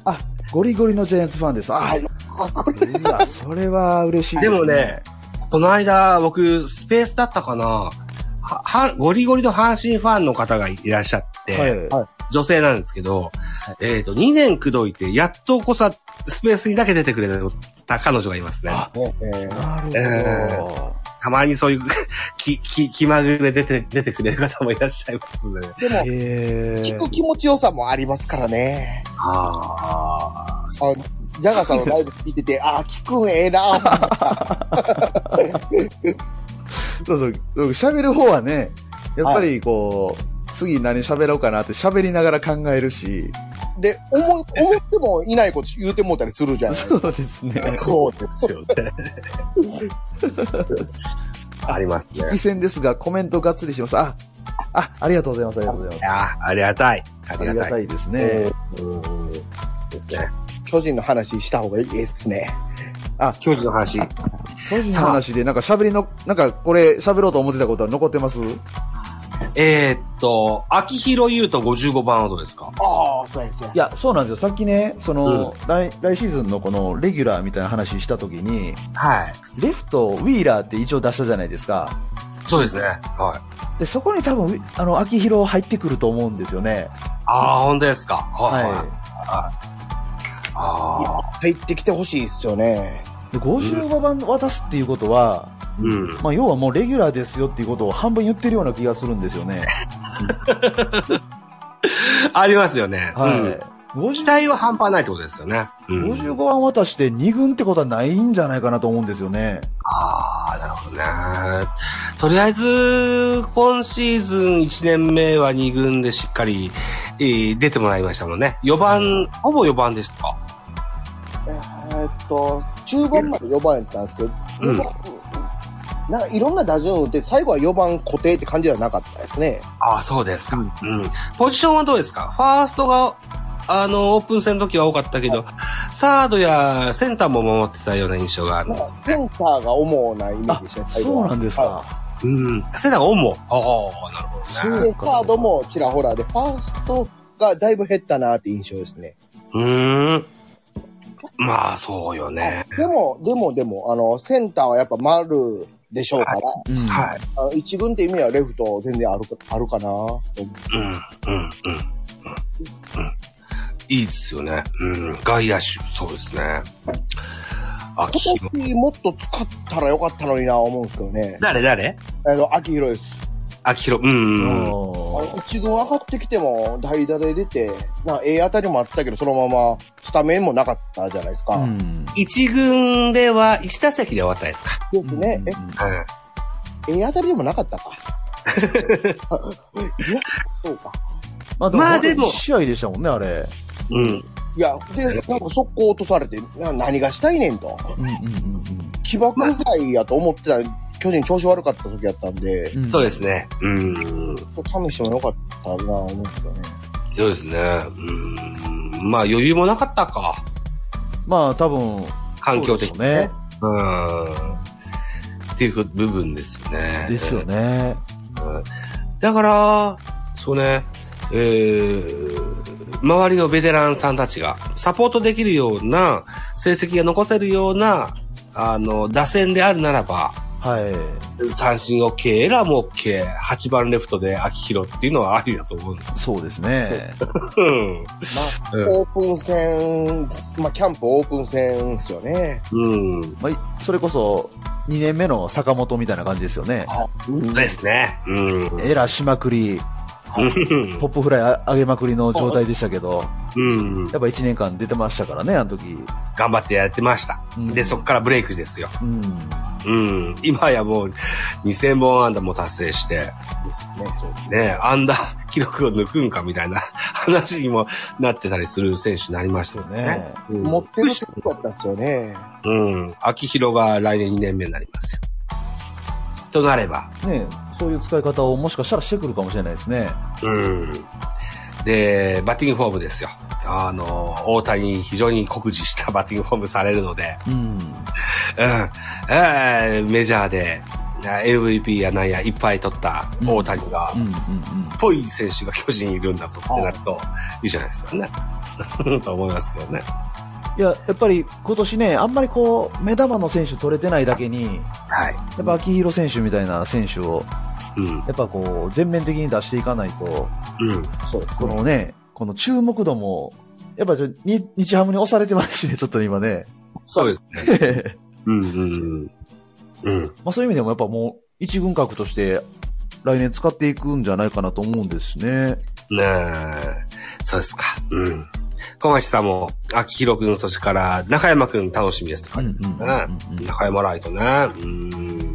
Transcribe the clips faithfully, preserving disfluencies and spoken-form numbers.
あ、ゴリゴリのジャイアンツファンです。あ、はい。これいや、それは嬉しいですね。 でもね、この間、僕、スペースだったかな、は、は、ゴリゴリの阪神ファンの方がいらっしゃって、はい、女性なんですけど、はい、えっと、にねん口説いて、やっとこさ、スペースにだけ出てくれた彼女がいますね。あ、えー、なるほど。えー、たまにそういう、き、き、気まぐれ出て、出てくれる方もいらっしゃいますね。 でも、聞く気持ちよさもありますからね。ああ。ジャガーさんのライブ聞いてて、ああ、聞くんええなそうそう、喋る方はね、やっぱりこう、はい、次何喋ろうかなって喋りながら考えるし。 で、思、思ってもいないこと言うてもうたりするじゃないですか。 そうですね。 そうですよね。ありますね。 危険ですが、コメントがっつりします。あ、あ、ありがとうございます。ありがとうございます。 あ、ありがたい。 ありがたい。ありがたいですね。 うん。ですね。 巨人の話した方がいいですね。 あ、巨人の話。 巨人の話で、なんか喋りの、なんかこれ喋ろうと思ってたことは残ってます？ えー、っと、秋広優斗ごじゅうごばんはどうですか？ ああ、そうですね。 いや、そうなんですよ。さっきね、その、うん、来、来シーズンのこのレギュラーみたいな話したときに、 はい。 レフト、ウィーラーって一応出したじゃないですか。 そうですね。はい。 で、そこに多分、あの、秋広入ってくると思うんですよね。 ああ、本当ですか。 はい。はい。 ああ。入ってきてほしいですよね。 で、ごじゅうごばん渡すっていうことは、うん、まあ、要はもうレギュラーですよっていうことを半分言ってるような気がするんですよね。 ありますよね。 はい。 うん、期待は半端ないってことですよね。 うん、ごじゅうごばん渡してに軍ってことはないんじゃないかなと思うんですよね。 ああ、なるほどね。とりあえず、今シーズンいちねんめはに軍でしっかり、えー、出てもらいましたもんね。よばん、うん、ほぼよばんでしたか？ えー、っと、中盤までよばんやったんですけど、うん、なんかいろんな打順打って、最後はよばん固定って感じではなかったですね。 ああ、そうですか。うん。ポジションはどうですか？ファーストが、あの、オープン戦の時は多かったけど、はい、サードやセンターも守ってたような印象があるんです、ね。 センターが主なイメージでしたね。 そうなんですか。 はい、 うん。センターが主。ああ、なるほどね。 で、サードもちらほらで、ファーストがだいぶ減ったなって印象ですね。 うーん。まあ、そうよね。 でも、でも、でも、あの、センターはやっぱ丸でしょうから、はい。うん、はい、あの一軍って意味はレフト全然あるか、あるかなと思う。 うん、うん、うん、うん。いいですよね。うん。外野手、そうですね。 秋広。今年もっと使ったらよかったのにな思うんですけどね。 誰誰あの、秋広です。 秋広、うん。 一軍上がってきても代打で出て、な、ええ当たりもあったけど、そのままスタメンもなかったじゃないですか。うん、 一軍ではいち打席で終わったですか。 ですね。え、うん、ええ当たりでもなかったか。いや、そうか。 まあでも、まあ、でもいち試合でしたもんね、あれ。 うん。 いや、で、なんか速攻落とされて、な何がしたいねんと。うんうんうんうん。起爆剤やと思ってた。巨人調子悪かった時やったんで。 うん、そうですね。うん。 試してもよかったなぁ、思うんですよね。 そうですね。うん。まあ余裕もなかったか。 まあ多分。 環境的にね。うん。っていう部分ですよね。 ですよね。 うん、だから、そうね、えー、周りのベテランさんたちがサポートできるような、成績が残せるような、あの、打線であるならば、 はい。 三振 OK、エラーも OK、はちばんレフトで秋広っていうのはありだと思うんです。 そうですね。 うん。まあ、うん、オープン戦、まあ、キャンプオープン戦ですよね。 うん。 まあ、それこそ、にねんめの坂本みたいな感じですよね。 そうですね。うん。 エラーしまくり、ポップフライ上げまくりの状態でしたけど、うん、やっぱいちねんかん出てましたからね、あの時。 頑張ってやってました。うん、で、そこからブレイクですよ。うんうん。今やもうにせんぼん安打も達成して、ですね、そうね、安打記録を抜くんかみたいな話にもなってたりする選手になりましたよね。 うん、持ってる選手だったんですよね。 うん。秋広が来年にねんめになりますよ。となれば。 ね、そういう使い方をもしかしたらしてくるかもしれないですね。 うん。で、バッティングフォームですよ。あの、大谷非常に酷似したバッティングフォームされるので、うん。うん。えー、メジャーで エルブイピー やなんやいっぱい取った大谷が、うんうんうんうん、ぽい選手が巨人にいるんだぞってなると、いいじゃないですかね。 と思いますけどね。 いや、やっぱり今年ね、あんまりこう、目玉の選手取れてないだけに、 はい。 やっぱ秋広選手みたいな選手を、 うん。 やっぱこう、全面的に出していかないと、 うん。 そう。 このね、この注目度も、やっぱちょに日ハムに押されてますしね、ちょっと今ね。 そうですね。うんうんうん。うん。 まあそういう意味でもやっぱもう、一軍格として、来年使っていくんじゃないかなと思うんですね。 ねえ。そうですか。うん。小町さんも、秋広くん、そしてから、中山くん楽しみですって感じですね。中山ライトね。うん。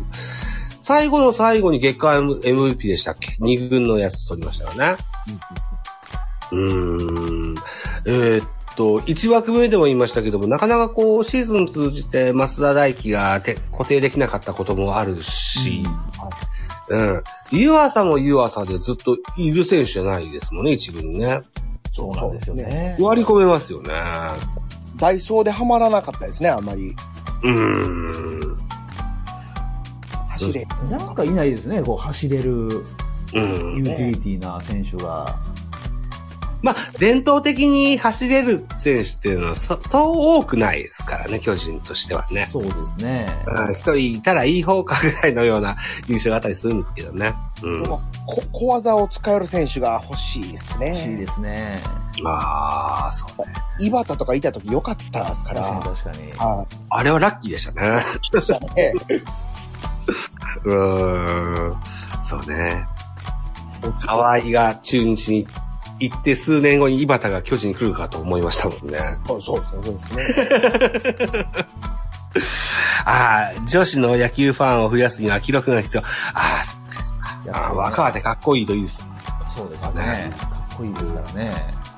最後の最後に月間 エムブイピー でしたっけ？二軍のやつ取りましたよね。うーん。えー、っと、一枠目でも言いましたけども、なかなかこう、シーズン通じて増田大輝がて固定できなかったこともあるし、うん。うん。湯浅も湯浅でずっといる選手じゃないですもんね、一軍ね。 そうなんですよね。 割り込めますよね。 ダイソーでハマらなかったですね、あんまり。 うーん。 走れ。 なんかいないですね、こう走れる、 うん。 ユーティリティな選手が。 まあ、伝統的に走れる選手っていうのはそ、そう多くないですからね、巨人としてはね。 そうですね。 一人いたらいい方かぐらいのような優勝があったりするんですけどね。うん。 でも、こ小技を使える選手が欲しいですね。 欲しいですね。 ああ、そうね。 井端とかいた時良かったですから。 確かに確かに。 はい。 あれはラッキーでしたね。 でしたね。 うーん。そうね。河合が中日に行って数年後に井端が巨人に来るかと思いましたもんね。 そうそうですね。そうですね。 ああ、女子の野球ファンを増やすには記録が必要。ああ、そうですか。 ね、 あ若手かっこいいといいですよ。 そうですね。かっこいいですからね。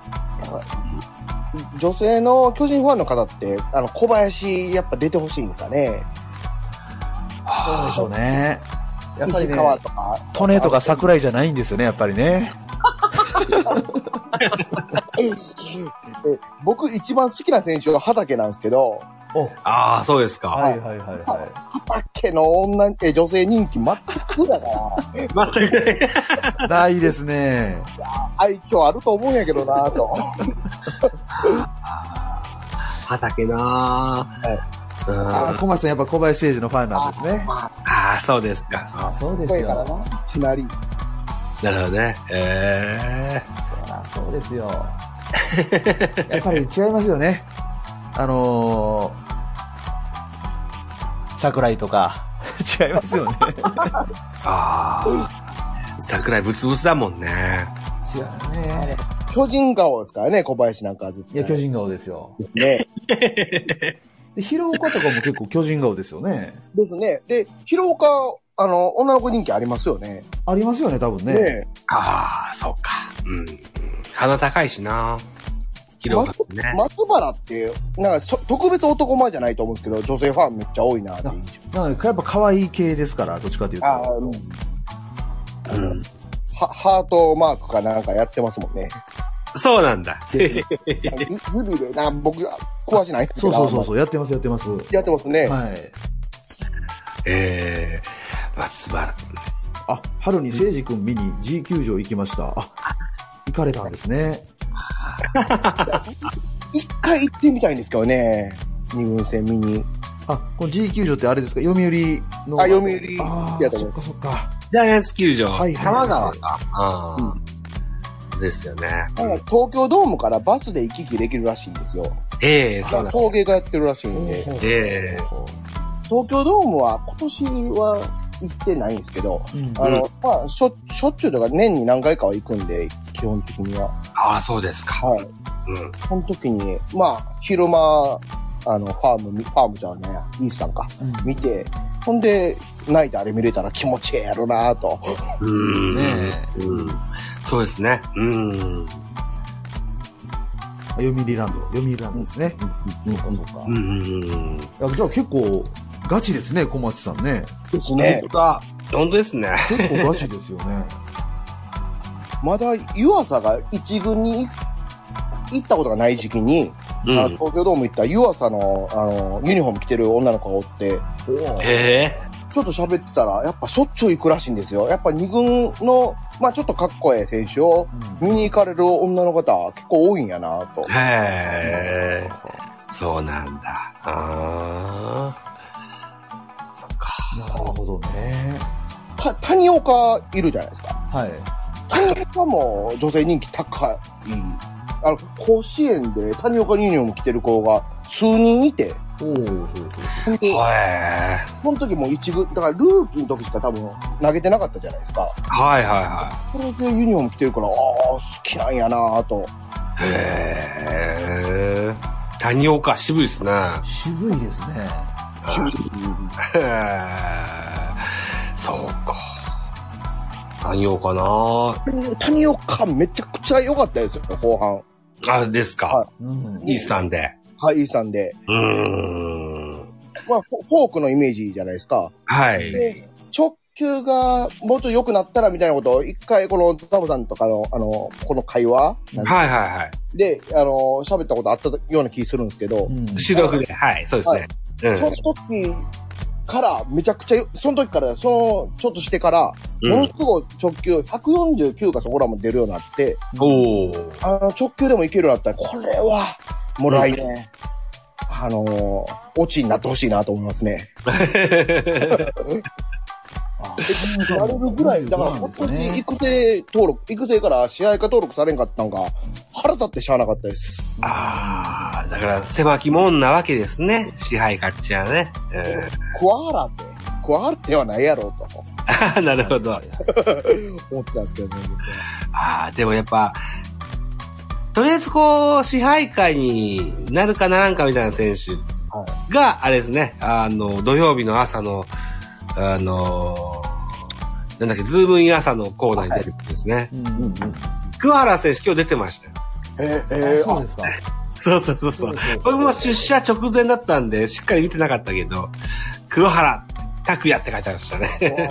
女性の巨人ファンの方って、あの、小林、やっぱ出てほしいんですかね。 そうでしょうね。やっぱりね、 石川とか。 利根とか桜井じゃないんですよね、やっぱりね。 僕一番好きな選手は畑なんですけど。 ああ、そうですか。 はいはいはいはい。 畑の女、え、女性人気全くだから。 全くない。ないですね。 愛嬌あると思うんやけどなぁと。 畑なぁ。はいあ、小松さんやっぱ小林誠司のファンなんですね。 ああ、そうですか。 あ、そうですよ。 からな。いきなり。 なるほどね。ええー。そりゃそうですよ。やっぱり違いますよね。あのー、桜井とか、違いますよね。 ああ。桜井ブツブツだもんね。 違うね。 巨人顔ですからね、小林なんかは絶対。 いや、巨人顔ですよ。 ね。 で、広岡とかも結構巨人顔ですよね。 ですね。で、広岡、あの、女の子人気ありますよね。 ありますよね、多分ね。ねああ、そうか。うん。鼻高いしな。広岡ね。 松原って、なんか特別男前じゃないと思うんですけど、女性ファンめっちゃ多いなって印象。なので、やっぱ可愛い系ですから、どっちかというと。ああ、うん。 うん、はハートマークかなんかやってますもんね。 そうなんだ。 指で、な、僕、詳しないですけど。 そうそうそうそう、やってます、やってます。 やってますね。 はい。えー、松原。 あ、春に誠司君見に G 球場行きました。あ、行かれたんですね。 一回行ってみたいんですけどね。二軍戦見に。 あ、この G 球場ってあれですか、読売の。 あ、読売。 ああ、そっかそっか。 ジャイアンツ球場。 はい、 はい。玉川か。ああ。ですよね。 東京ドームからバスで行き来できるらしいんですよ。 ええー、そうだ。 陶芸がやってるらしいんで。 ええー。 東京ドームは今年は行ってないんですけど、うん、あの、まあ、しょ、しょっちゅうとか年に何回かは行くんで、基本的には。 ああ、そうですか。 はい。うん。その時に、まあ、昼間、あの、ファーム、ファームじゃねイースさんか、うん、見て、ほんで、ナイターで見れたら気持ちええやろなぁと。 うん。ねうん。そうですね。うん。 読売ランド、読売ランドですね。うん、そうか、そうか。うん。じゃあ結構、ガチですね、小松さんね。 ですね。 本当だ。本当ですね。 結構ガチですよね。 まだ、湯浅が一軍に行ったことがない時期に、うん、あの東京ドーム行った湯浅の、あの、ユニフォーム着てる女の子がおって、 へちょっと喋ってたら、やっぱしょっちゅう行くらしいんですよ。やっぱに軍の、まあちょっとかっこええ選手を見に行かれる女の方結構多いんやなと。 へー。そうなんだ。あー。そっか。 なるほどね。 た、谷岡いるじゃないですか。 はい。 谷岡も女性人気高い。あの、甲子園で谷岡ユニフォーム着てる子が数人いて、 おお。 ほんで、 へその時も一軍、だからルーキーの時しか多分投げてなかったじゃないですか。 ー。はいはいはそれでユニフォーム着てるから、ああ、好きなんやなぁと。 い。へー。谷岡渋いっすね。 渋いですね。 へー。そうか。谷岡なぁ。 谷岡めちゃくちゃ良かったですよ、後半。 あ、ですか。 はうん。 いいさんで。 はい、イーさんで。 うーん。 まあ、フォフォークのイメージじゃないですか。 はい。 で、直球がもうちょっと良くなったらみたいなことを、一回このタボさんとかの、あの、この会話なんはいはいはい。 で、あの、喋ったことあったような気するんですけど、 うん主力で。はい、そうですね。うん。 その時からめちゃくちゃ、その時から、その、ちょっとしてから、 うんものすごい直球、ひゃくよんじゅうきゅうかそこらも出るようになって、 おー。 あの、直球でもいけるようになったら、これは、もう来年、あのー、オチになってほしいなと思いますね。やれるぐらい、だから、本当に育成登録、育成から支配下登録されんかったんが、腹立ってしゃあなかったです。 あー、だから狭き門なわけですね。支配下っちゃね。うん。 桑原って、桑原ではないやろうとあーなるほど。 思ってたんですけどね。 あー、でもやっぱ、とりあえずこう、支配下になるかならんかみたいな選手が、あれですね、あの、土曜日の朝の、あの、なんだっけ、ズームイン朝のコーナーに出てくるんですね。 うんうんうん。 桑原選手今日出てましたよ。 えー、えー、 そうですか。 そうそうそうそう。これも出社直前だったんで、しっかり見てなかったけど、桑原拓也って書いてありましたね。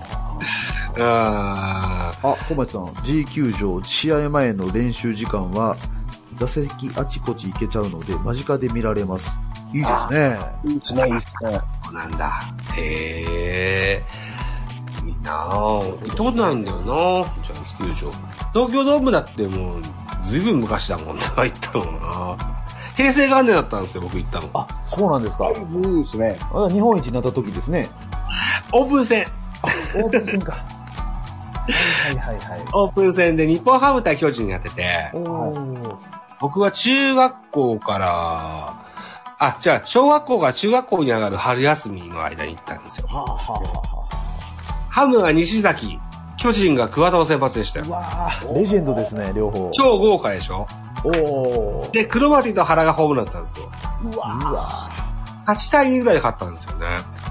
ああ、小町さん、G 球場、試合前の練習時間は、座席あちこち行けちゃうので、間近で見られます。いいですね。 いいですね、いいですね。 そうなんだ。へえ。いいなぁ。行ったことないんだよなぁ。ジャイアンツ球場。東京ドームだってもう、ずいぶん昔だもんな。行ったのな。平成元年だったんですよ、僕行ったの。 あ、そうなんですか。 そうですね。 あ、日本一になった時ですね。 オープン戦。 オープン戦か。はいはいはい。 オープン戦で日本ハム対巨人やってて、 おー。 僕は中学校から、あ、じゃあ、小学校から中学校に上がる春休みの間に行ったんですよ。 はあ、はあはあ、 ハムが西崎、巨人が桑田の先発でしたよ。 うわー、レジェンドですね、両方。 超豪華でしょ。 おー。 で、クロマティと原がホームランだったんですよ。 うわー。うわはちたいにぐらいで勝ったんですよね。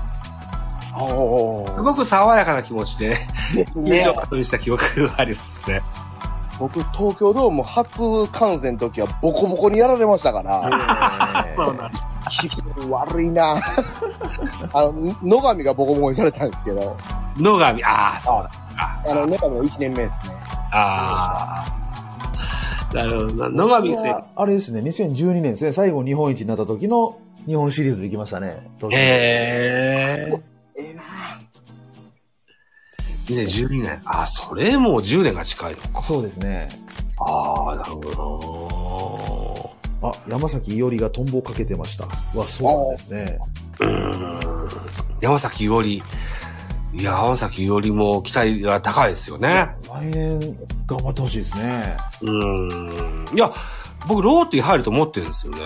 おすごく爽やかな気持ちで、 ですね、 ね。 勝利した記憶がありますね。 僕、東京ドーム初観戦の時はボコボコにやられましたから、 えーそうなん気分悪いなあの、野上がボコボコにされたんですけど、 野上、ああ、そうだ。 あの、野上のいちねんめですね。 ああ。なるほどな。野上選手。 あれですね、にせんじゅうにねんですね、最後日本一になった時の日本シリーズ行きましたね。東京へえ。 ええなにせんじゅうにねん。あ、それもうじゅうねんが近いのか。 そうですね。 ああ、なるほあ、山崎伊織がトンボをかけてました。わ、そうなんですね。 どな。うーん。山崎伊織。いや、山崎伊織も期待が高いですよね。 来年頑張ってほしいですね。 うーん。いや、僕、ローテに入ると思ってるんですよね。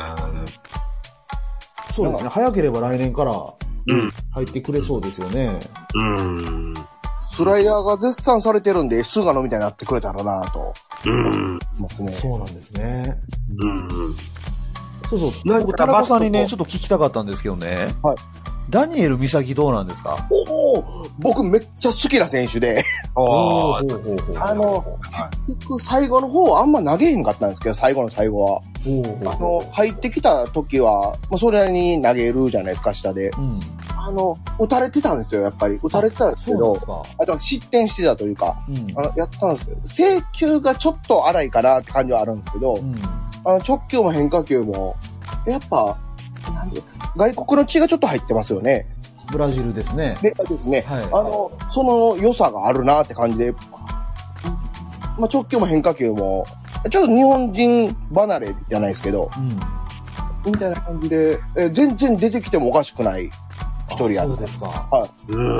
そうですね。早ければ来年からうん。 入ってくれそうですよね。 うーん。 スライダーが絶賛されてるんで、菅野みたいになってくれたらなとうん。 思いますね。 そうなんですね。 うん。 そうそう。 なんか僕、田中さんにね、 バスちょっと聞きたかったんですけどね。 はい。 ダニエル美咲どうなんですか？ おお、僕めっちゃ好きな選手で、 ああ。 ほうほうほうあの、結局最後の方あんま投げへんかったんですけど、最後の最後は。 ほうほうあほの、入ってきた時は、まあ、それなりに投げるじゃないですか、下で。 う。うん。 あの、打たれてたんですよ、やっぱり。打たれてたんですけどそうなんです、か。 あとは失点してたというか、 うん。 あの、やったんですけど、制球がちょっと荒いかなって感じはあるんですけど、 うん。 あの、直球も変化球も、やっぱ、なんで、外国の血がちょっと入ってますよね。 ブラジルですね。 でですね、 はい、 あの、その良さがあるなって感じで、まあ、直球も変化球も、ちょっと日本人離れじゃないですけど、うん、みたいな感じで、えー、全然出てきてもおかしくない一人やった。 そうですか。 はい。うん。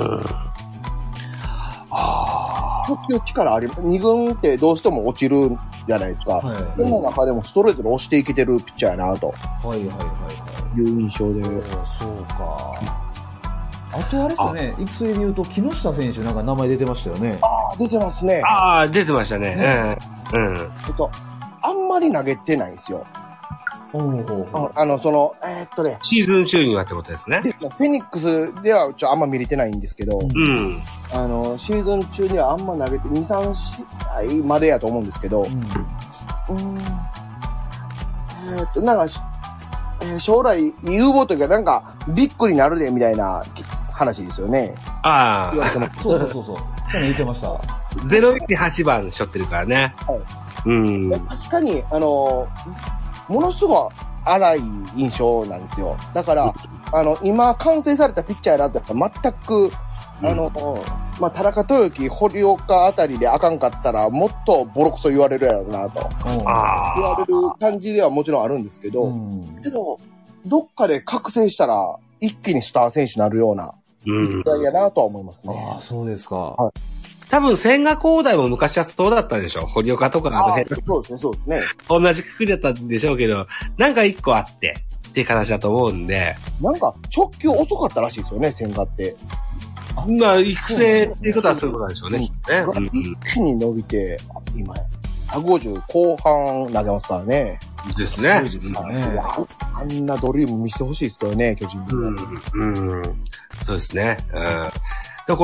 ああ。直球力あり、二軍ってどうしても落ちるじゃないですか。はい。その中でもストレートで押していけてるピッチャーやなと。はいはいはいはい。いう印象で。 そうか。あとあれですね、育成で言うと木下選手なんか名前出てましたよね。 ああ、出てますね。 ああ、出てましたね。ねうん。うん。 えっと、あんまり投げてないんですよ。あ, あの、その、えー、っとね。 シーズン中にはってことですね。 フェニックスではちょあんま見れてないんですけど、うん。あの、シーズン中にはあんま投げて、に、さん試合までやと思うんですけど、うん。うんえー、っと、なんか、えー、将来有望というか、なんか、ビッグになるで、みたいな話ですよね。 ああ。 そうそうそうそう。そう言ってました。 ゼロいちはちばん背負ってるからね。はい。うん。 確かに、あの、ものすごい荒い印象なんですよ。だから、あの、今完成されたピッチャーだとやっぱ全く、あの、うん、まあ、田中豊樹、堀岡あたりであかんかったら、もっとボロクソ言われるやろうなと。言われる感じではもちろんあるんですけど、うん、けど、どっかで覚醒したら、一気にスター選手になるような、一体やなとは思いますね。 ああ、そうですか。 はい。 多分、千賀滉大も昔はそうだったでしょ。堀岡とかあの辺。 そうですね、そうですね。 同じくくりだったんでしょうけど、なんか一個あって、っていう形だと思うんで。 なんか、直球遅かったらしいですよね、千賀って。 まあ、育成っていうことはそういうことなんでしょうね、きっとね。 一気に伸びて、今、ひゃくごじゅう後半投げますからね。 ですね。 そうですね。あんなドリーム見せてほしいですけどね、巨人に。 うん。うん。そうですね。うん。だから、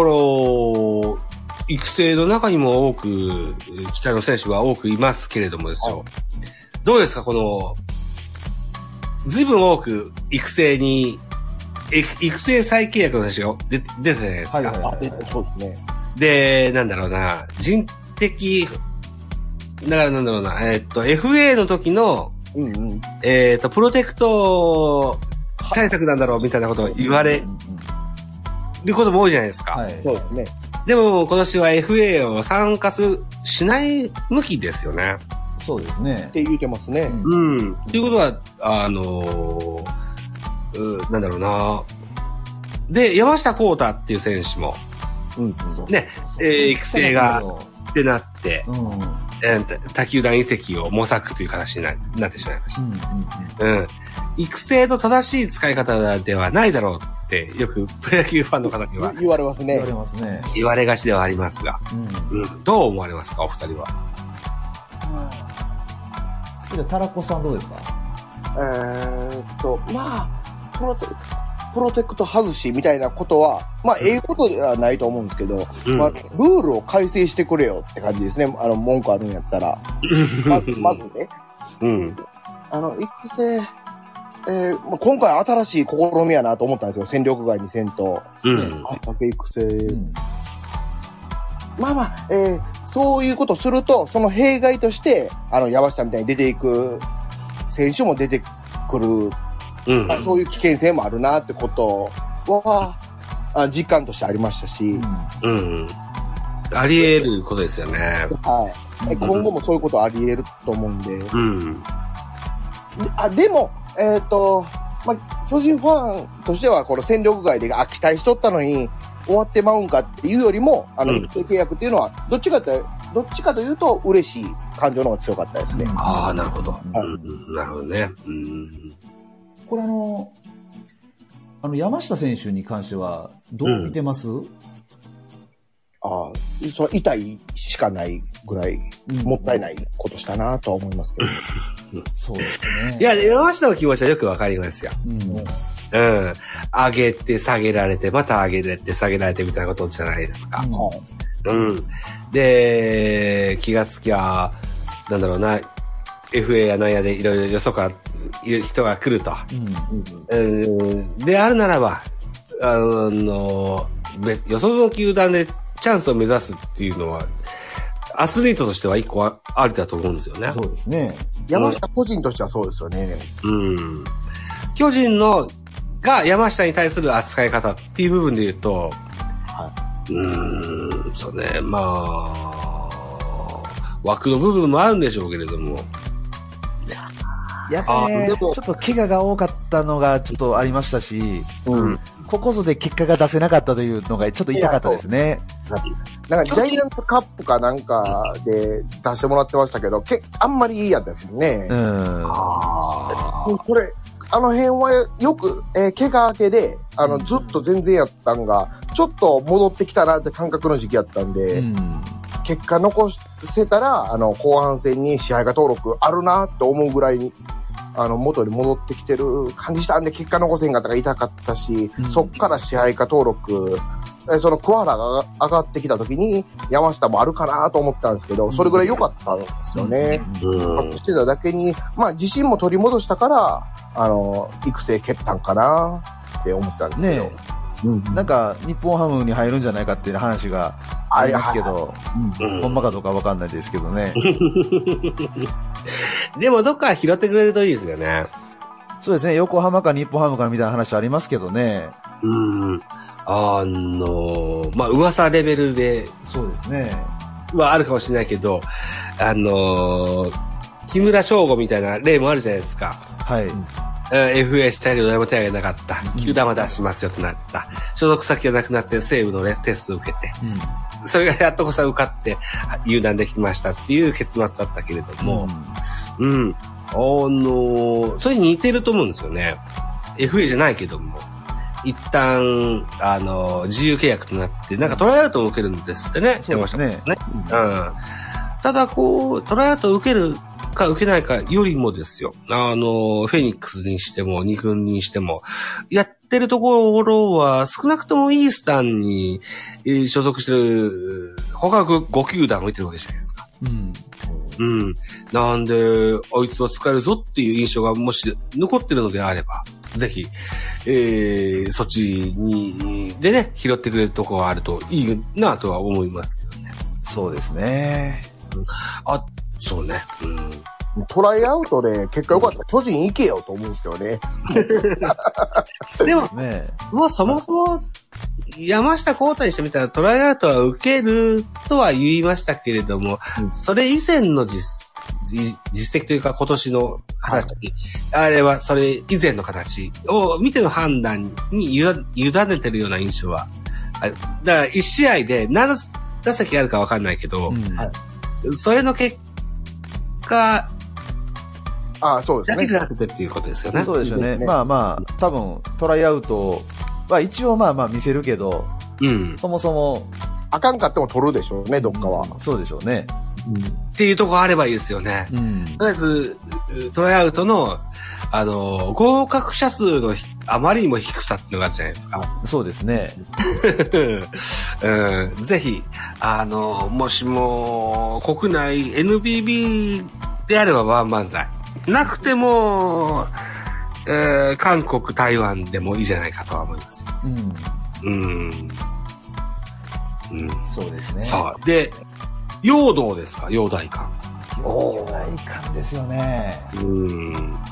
育成の中にも多く、期待の選手は多くいますけれどもですよ。どうですか、この、ずいぶん多く育成に、育成再契約の選手が出てたじゃないですか。はいはいはい、 そうですね。 で、なんだろうな、人的、だからなんだろうな、えっと、エフエー の時の、うんうん、えっと、プロテクト対策なんだろうみたいなことを言われることも多いじゃないですか。 はい、そうですね。 でも、今年は エフエー を参加しない向きですよね。 そうですね。 って言ってますね。 うん。ということは、あのー、なんだろうな。で、山下幸太っていう選手も、うん、ね、えー、育成が、ってなって、うん、えー、他球団移籍を模索という形に な, なってしまいました、うんうんうん。育成の正しい使い方ではないだろうってよくプロ野球ファンの方には言われますね。 言われますね。 言われがちではありますが、うんうん、どう思われますか、お二人は。 じゃあタラコさんどうですか。 えー、っとまあプロテプロテクト外しみたいなことはまあええことではないと思うんですけど、うんまあ、ルールを改正してくれよって感じですね。あの文句あるんやったらまずまずね、うん、あの育成えー、今回新しい試みやなと思ったんですよ。戦力外にせんと。うん。あったけ育成、うん。まあまあ、えー、そういうことすると、その弊害として、あの、山下みたいに出ていく選手も出てくる。うん。そういう危険性もあるなってことは、あ実感としてありましたし。うん。うん、 あり得ることですよね。 はい。うん、今後もそういうことあり得ると思うんで。うん。であ、でも、えっ、ー、と、まあ、巨人ファンとしては、この戦力外で、あ、期待しとったのに、終わってまうんかっていうよりも、あの、育成契約っていうのは、どっちかと、どっちかというと、嬉しい感情の方が強かったですね。 ああ、なるほど。はい、うん。なるほどね。うん。 これあの、あの、山下選手に関しては、どう見てます？うん、 ああ、その痛いしかないぐらい、もったいないことしたなとは思いますけど。 うん、そうですね。 いや、山下の気持ちはよくわかりますよ。うん。うん。上げて下げられて、また上げて下げられてみたいなことじゃないですか。うん。うん、で、気がつきゃ、なんだろうな、エフエー やなんやでいろいろよそから人が来ると。うん。うん、であるならば、あの、よその球団でチャンスを目指すっていうのは、アスリートとしては一個ありだと思うんですよね。 そうですね。山下個人としてはそうですよね。 うん。巨人のが山下に対する扱い方っていう部分で言うと、はい、うーん、そうね、まあ、枠の部分もあるんでしょうけれども。 やっぱね、ちょっと怪我が多かったのがちょっとありましたし、うん、ここぞで結果が出せなかったというのがちょっと痛かったですね。 なんかジャイアンツカップかなんかで出してもらってましたけど、けあんまりいいやったですよね。うん。あこれ、あの辺はよく、えー、怪我明けで、あの、ずっと全然やったんが、ちょっと戻ってきたなって感覚の時期やったんで、うん、結果残せたら、あの、後半戦に支配下登録あるなって思うぐらいに、あの、元に戻ってきてる感じしたんで、結果残せんかったが痛かったし、うん、そっから支配下登録、その桑原が上がってきた時に山下もあるかなと思ったんですけど、それぐらい良かったんですよね。うん。してただけに、まあ自信も取り戻したから、あの、育成蹴ったんかなって思ったんですけど。ねうん、なんか日本ハムに入るんじゃないかっていう話がありますけど、うん、ほんまかどうかわかんないですけどね。 でもどっか拾ってくれるといいですよね。 そうですね、横浜か日本ハムかみたいな話ありますけどね。 うん。あの、まあ、噂レベルで。 そうですね。 はあるかもしれないけど、あの、木村翔吾みたいな例もあるじゃないですか。 はい。 エフエー したいけど誰も手を挙げなかった。球団は出しますよとなった。所属先がなくなって西武のレステストを受けて。うん、それがやっとこさ受かって入団できましたっていう結末だったけれども。うん。うん、あの、それに似てると思うんですよね。エフエー じゃないけども。一旦、あの、自由契約となって、なんかトライアウトを受けるんですってね。 そうですね。 うん。ただ、こう、トライアウトを受けるか受けないかよりもですよ。あの、フェニックスにしても、に軍にしても、やってるところは、少なくともイースタンに、えー、所属してる、他のご球団を置いてるわけじゃないですか。うん。うん。なんで、あいつは使えるぞっていう印象がもし残ってるのであれば、ぜひ、えー、そっちに、でね、拾ってくれるところがあるといいなとは思いますけどね。 そうですね。 うん、あ、そうね。 うん。トライアウトで結果良かったら巨人行けよと思うんですけどね。 でも、ね、まあそもそも、山下幸太にしてみたらトライアウトは受けるとは言いましたけれども、うん、それ以前の実、実績というか今年の形、はい、あれはそれ以前の形を見ての判断に委ねてるような印象はある。だから一試合で何打席あるかわかんないけど、うんはい、それの結果、 ああそうですね。 だけじゃなくてっていうことですよね。 そうですよね。まあまあ、多分トライアウトは一応まあまあ見せるけど、うん、そもそもあかんかっても取るでしょうね、どっかは。 うん、そうでしょうね。 うん、っていうとこあればいいですよね。うん、とりあえず、トライアウトの、あの、合格者数のあまりにも低さっていうのがあるじゃないですか。 そうですね。 うん、ぜひ、あの、もしも、国内 エヌビービー であればワン漫才。なくても、えー、韓国、台湾でもいいじゃないかとは思いますよ。うん。うん。 うん。そうですね。 さあ、で、陽道ですか、陽大館。 陽大館ですよね。うん。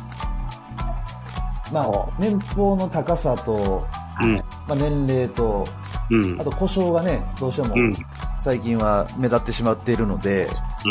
まあ、年俸の高さと、うん、まあ、年齢と、うん、あと故障がね、どうしても最近は目立ってしまっているので、うん、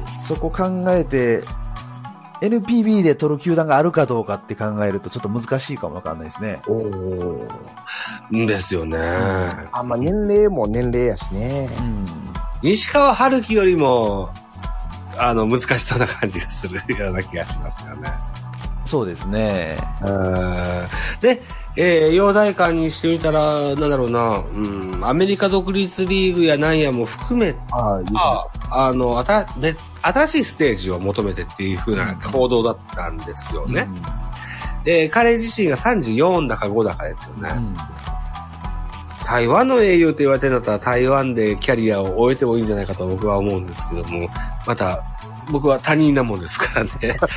そこ考えて、エヌピービー で取る球団があるかどうかって考えるとちょっと難しいかもわかんないですね。おー。ですよね。うん、 あ、まあ年齢も年齢やしね。 うん、西川春樹よりも、あの、難しそうな感じがするような気がしますよね。 そうですね。 で、えー、陽大館にしてみたら、なんだろうな、うん、アメリカ独立リーグやなんやも含め、ああ、あの、あた別新しいステージを求めてっていう風な行動だったんですよね。うん、で、彼自身がさんじゅうよんだかごだかですよね。うん、台湾の英雄と言われてるんだったら台湾でキャリアを終えてもいいんじゃないかと僕は思うんですけども、また、僕は他人なもんですから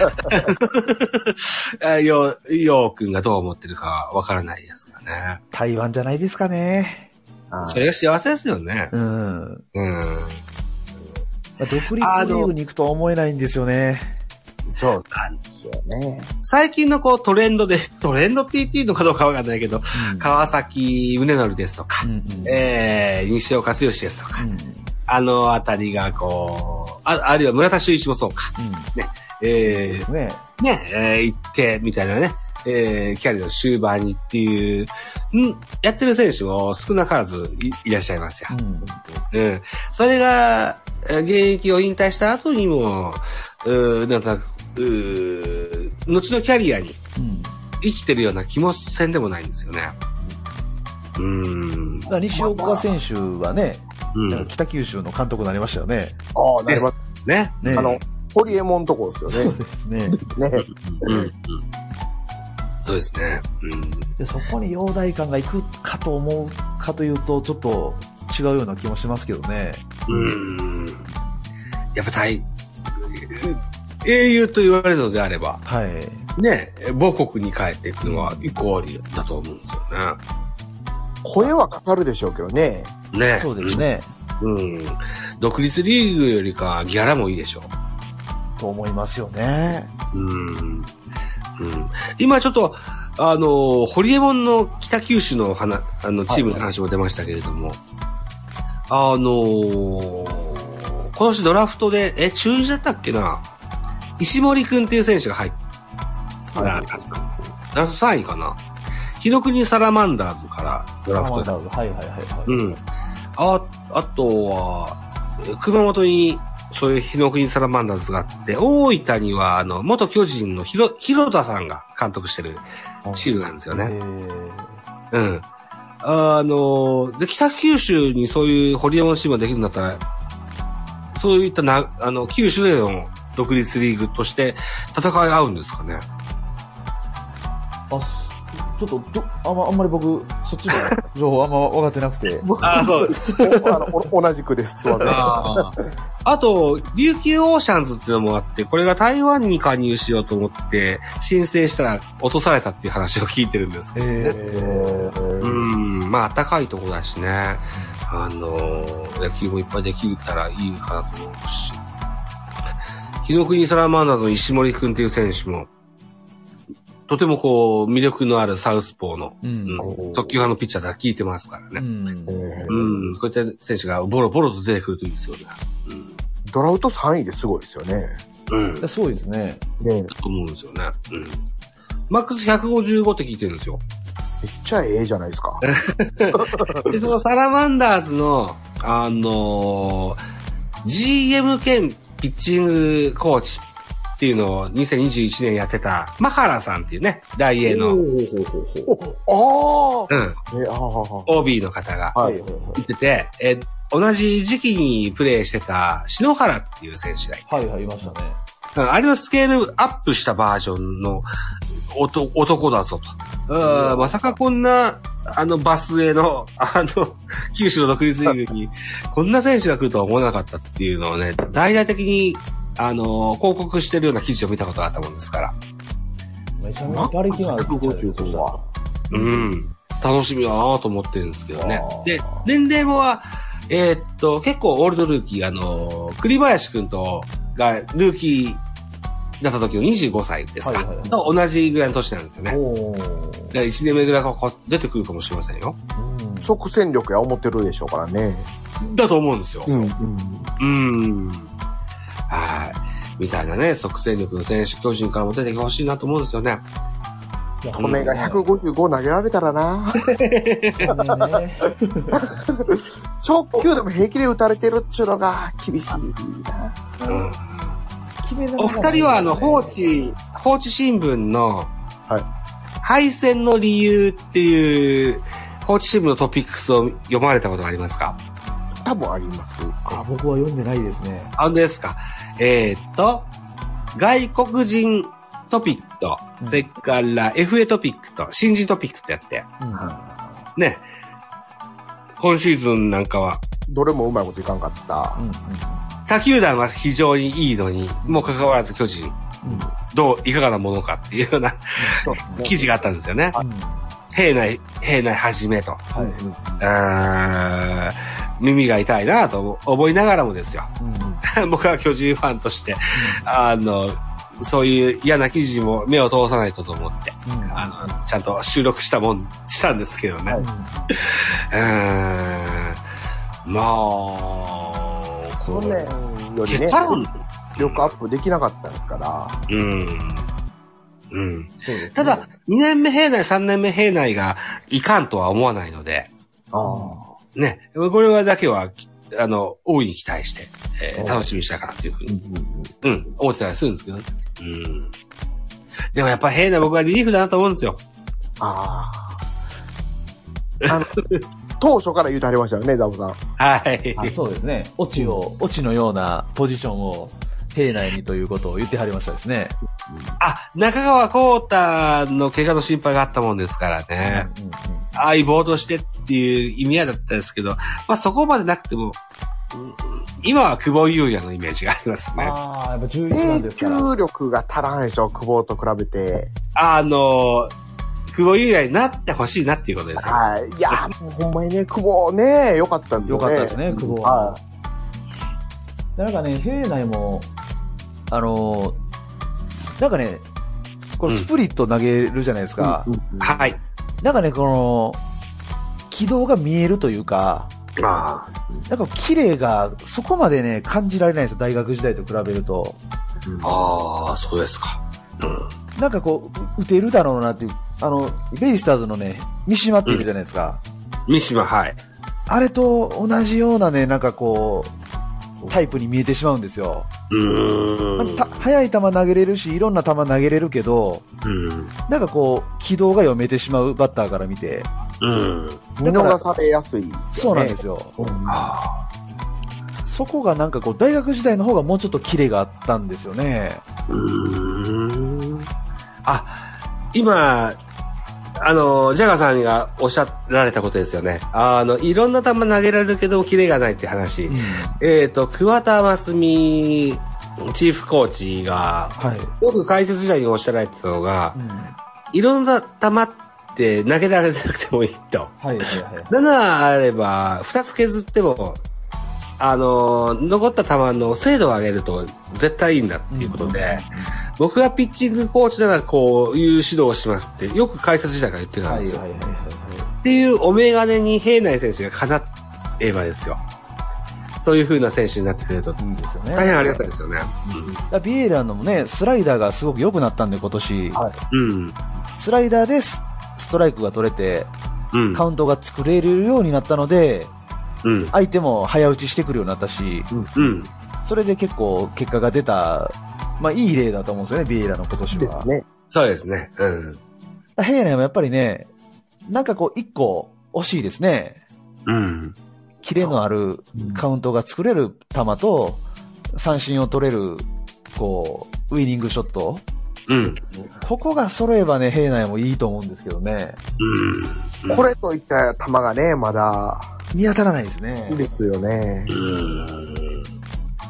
ね。よう、ようくんがどう思ってるかわからないですがね。 台湾じゃないですかね。 それが幸せですよね。うん。うん。 独立リーグに行くとは思えないんですよね。 そうなんですよね。 最近のこうトレンドで、トレンドって言っていいのかどうかわかんないけど、うん、川崎宗則ですとか、うんうん、えー、西岡剛ですとか、うん、あのあたりがこう、あ、あるいは村田修一もそうか、うん、ね、えー、ね、ね、えー、行って、みたいなね、えー、キャリアの終盤にっていう、ん、やってる選手も少なからず い, いらっしゃいますよ。うん。うん。それが、現役を引退した後にも、うなんか、う後のキャリアに生きてるような気もせんでもないんですよね。うん。 だ西岡選手はね、うん、北九州の監督になりましたよね。 ああ、なりましたね。ね。あの、ホリエモンとこですよね。 そうですね。 ですね。 うん。うんそうですね、うん、 でそこに陽大館が行くかと思うかというとちょっと違うような気もしますけどね。 うーんやっぱ大英雄と言われるのであれば、はい、ね母国に帰っていくのはイコールだと思うんですよね。 声はかかるでしょうけどね。 ねそうですね。 うん、独立リーグよりかギャラもいいでしょう。 と思いますよね。 うんうん、今ちょっと、あの、ホリエモンの北九州の話、あの、チームの話も出ましたけれども、はい、あの、今年ドラフトで、え、中日だったっけな石森くんっていう選手が入った、はい、ドラフトさんいかな日の国サラマンダーズからドラフト。 はいはいはいはい。 うん。あ、あとは、熊本に、そういう日の国サラマンダーズがあって、大分には、あの、元巨人のひろ、広田さんが監督してるチームなんですよね。うん。あの、で、北九州にそういうホリエモンチームができるんだったら、そういったな、あの、九州での独立リーグとして戦い合うんですかね。 あ、ちょっとどあんま、あんまり僕そっちの情報あんま分かってなくてあそうあの同じくですわね。 ああと琉球オーシャンズっていうのもあって、これが台湾に加入しようと思って申請したら落とされたっていう話を聞いてるんですけどね。うんまあ暖かいとこだしね、あの野球もいっぱいできたらいいかなと思うし、日の国サラマンダーズの石森くんっていう選手もとてもこう、魅力のあるサウスポーの、うんうん、特級派のピッチャーだから聞いてますからね。うん。うん、こういった選手がボロボロと出てくるといいですよね。うん、 ドラフトさんいですごいですよね。 うん。すごいですね。 ねだと思うんですよね。うん。マックスひゃくごじゅうごって聞いてるんですよ。 めっちゃええじゃないですか。 で、そのサラマンダーズの、あのー、ジーエム 兼ピッチングコーチ、っていうのをにせんにじゅういちねんやってたマハラさんっていうね、大英の。 おああ、 うん。オービー の方が言ってて、え同じ時期にプレーしてた篠原っていう選手がいて。 はいはい、いましたね。 あれのスケールアップしたバージョンの男だぞと。うん、まさかこんな、あのバスへの、あの、九州の独立リーグに、こんな選手が来るとは思わなかったっていうのをね、大々的にあのー、広告してるような記事を見たことがあったもんですから。 めちゃめちゃ馬力があるピッチャーですよ。 うん。楽しみだなと思ってるんですけどね。で、年齢もは、えー、っと、結構オールドルーキー、あのー、栗林くんと、が、ルーキーだった時のにじゅうごさいですか。はいはいはい、と同じぐらいの年なんですよね。でいちねんめぐらいから出てくるかもしれませんよ。 うん、即戦力や思ってるでしょうからね。 だと思うんですよ。 うん。うんうんはい。みたいなね、即戦力の選手、巨人からも出てきてほしいなと思うんですよね。 米がひゃくごじゅうご投げられたらな直球でも平気で打たれてるっちゅうのが厳しいな。 うん、お二人はあの、放置、放置新聞の、はい、敗戦の理由っていう、放置新聞のトピックスを読まれたことがありますか？ 多分あります。 あ、僕は読んでないですね。 あ、ですか。えー、っと、外国人トピックと、うん、それから エフエー トピックと、新人トピックってやって、うん、ね。今シーズンなんかは、 どれもうまいこといかんかった。うんうん、 他球団は非常にいいのに、もう関わらず巨人、うん、どう、いかがなものかっていうような、うん、記事があったんですよね。うん、平内、平内はじめと。はい、あ耳が痛いなと思いながらもですよ。うん、僕は巨人ファンとして、うん、あの、 そういう嫌な記事にも目を通さないとと思って、うん、あの、ちゃんと収録したもん、したんですけどね。はい、うーんまあ、 去年よりね、力アップできなかったですから。 うん。うん。そうですね、ただ、にねんめ平内、さんねんめ平内がいかんとは思わないので。ああ。ね。これはだけは、あの、大いに期待して、えー、楽しみにしたかなというふうに、うん、うん、思ってたりするんですけどね。うん。でもやっぱ平内僕はリリーフだなと思うんですよ。ああ。あの当初から言うてはりましたよね、ザボさん。 はい。 あ、そうですね。オチを、オチのようなポジションを平内にということを言ってはりましたですね。 あ、中川幸太の怪我の心配があったもんですからね。うんうんうん、相棒としてっていう意味合いだったんですけど、まあそこまでなくても、うん、今は久保優也のイメージがありますね。 ああ、やっぱじゅういちばんですから。 制球力が足らんでしょ、久保と比べて。 あの、久保優也になってほしいなっていうことですね。 はい。いや、もうほんまにね、久保ね、良かったですよね。 良かったですね、久保は。はい。なんかね、平内も、あの、なんかね、これスプリット投げるじゃないですか。 うんうんうん、はい。 なんかね、この、軌道が見えるというか、 あなんか綺麗がそこまでね、感じられないんですよ、大学時代と比べると。 うん、ああ、そうですか。 うん。なんかこう、打てるだろうなっていう、あの、ベイスターズのね、三島っているじゃないですか。 うん、三島、はい。 あれと同じようなね、なんかこう、タイプに見えてしまうんですよ。 うーん、 まあ、速い球投げれるし、いろんな球投げれるけど、 うん、 なんかこう、軌道が読めてしまうバッターから見て、 うん、 見逃されやすいですよね。 そうなんですよ。うん、そこがなんかこう、大学時代の方がもうちょっとキレがあったんですよね。 うーん。あ、今、あの、ジャガーさんがおっしゃられたことですよね。あの、いろんな球投げられるけど、キレがないって話。うん、えっと、桑田真澄チーフコーチが、はい、よく解説時代におっしゃられてたのが、うん、いろんな球って投げられなくてもいいと。 はいはいはい。 ななあれば、二つ削っても、あの、残った球の精度を上げると絶対いいんだっていうことで、うんうんうん、僕がピッチングコーチならこういう指導をしますってよく解説時代から言ってたんですよ。はいはいはいはい、っていうお眼鏡に平内選手がかなえばですよ。そういう風な選手になってくれるといいですよね。大変ありがたいですよね。 うん、ビエイラのもね、スライダーがすごく良くなったんで今年、はい、うん、スライダーで ス, ストライクが取れて、うん、カウントが作れるようになったので、うん、相手も早打ちしてくるようになったし、うんうん、それで結構結果が出た、まあいい例だと思うんですよね、ビエイラの今年は。 ですね。 そうですね。 うん。平内もやっぱりね、なんかこう一個惜しいですね。 うん。 キレのあるカウントが作れる球と、三振を取れる、こう、ウイニングショット。 うん。 ここが揃えばね、平内もいいと思うんですけどね。 うん。 これといった球がね、まだ。 見当たらないですね。 いいですよね。 うん。